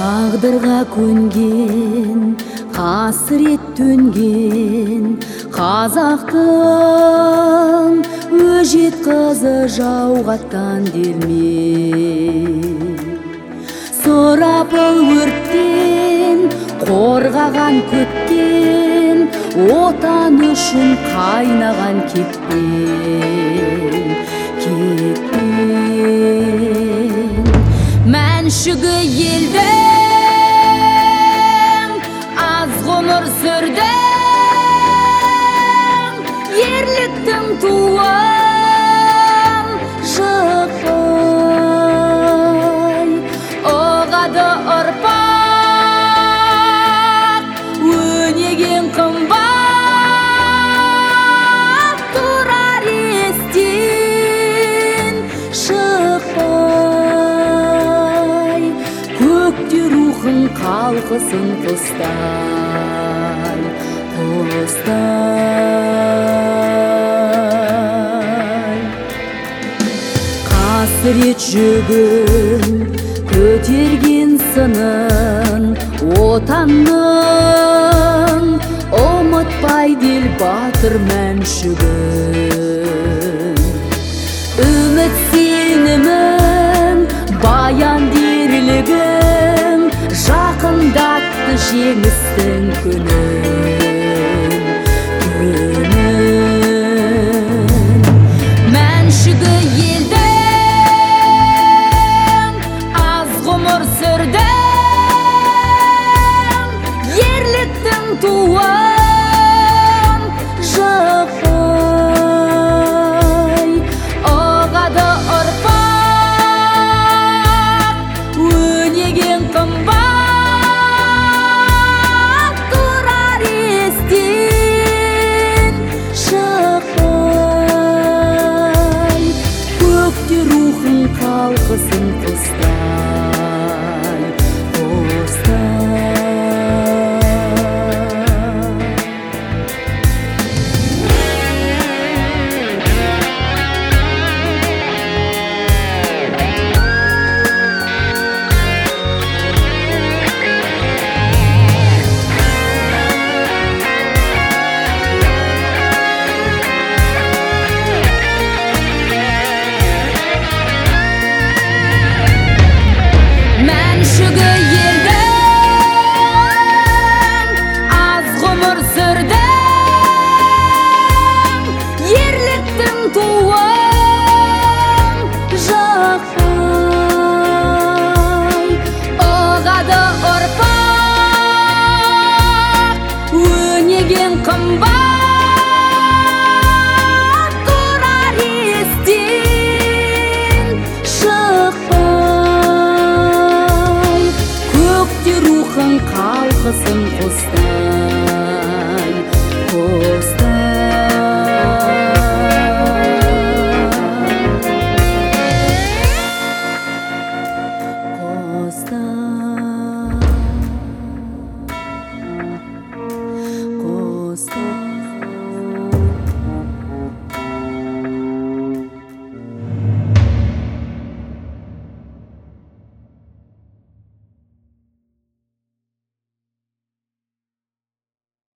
Тағдырға көнген, қасірет төнген қазақтың өжет қызы жауғаттан делме. Сұрапыл өрттен қорғаған көптен, отан үшін қайнаған кетпен. Мәншігі елдің аз ғұмыр сүрдің, ерліктің туын жықпай. Оғады ұрпақ, өнеген қымбат, тұрар естен шықпай. Көкте рухың қалқысын құстай, құстай. Қасірет жүгін көтерген сынын отанның, ұмытпай дел батыр мәншігін. Үміт сенімін, баян ерлігін, жақындатты жеңістің күні.